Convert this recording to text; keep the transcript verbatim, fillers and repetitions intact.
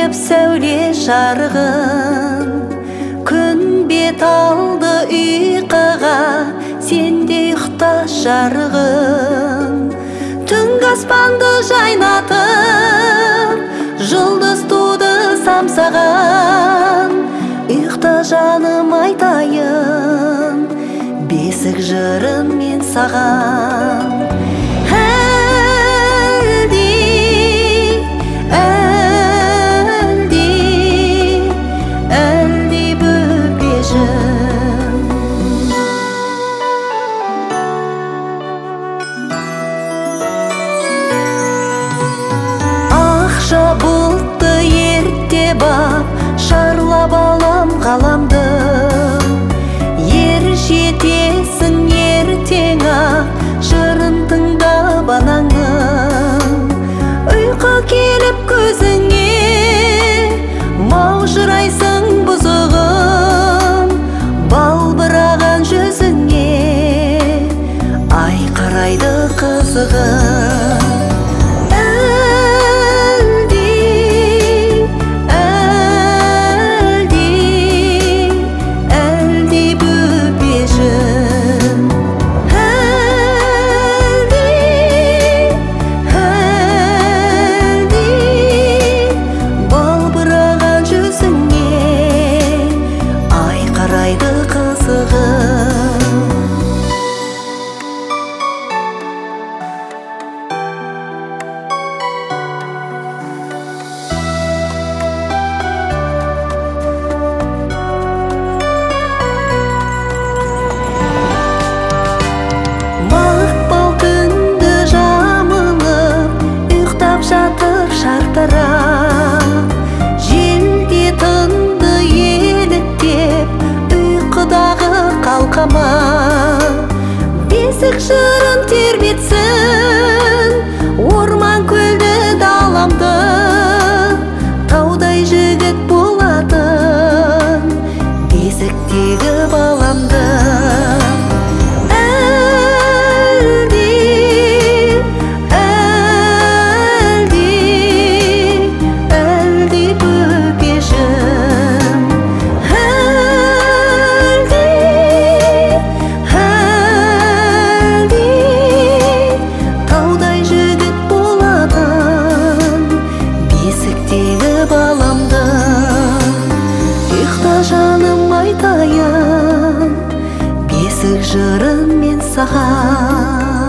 келіп сәуле жарығын, күн бет алды ұйқыға, сенде ұйықта жарығын. Түнгі аспанды жайнатып, жұлдыз туды самсаған, ұйықта жаным айтайын, бесік жырын мен саған. Бұлтты ерте бап, шарлап алам ғаламды, ер жетесің ертең ақ, жырын тыңдап анаңның. Ұйқы келіп көзіңе, маужырайсың бұзығым, балбыраған жүзіңе, ай қарайды қызығым. Желде тынды еліктеп, ұйқыдағы қалқама, бесік жырын тербетсін, орман көлді даламды, таудай жігіт болатын, бесіктегі баламды. Жаным айтайын, бесік жырын мен саған.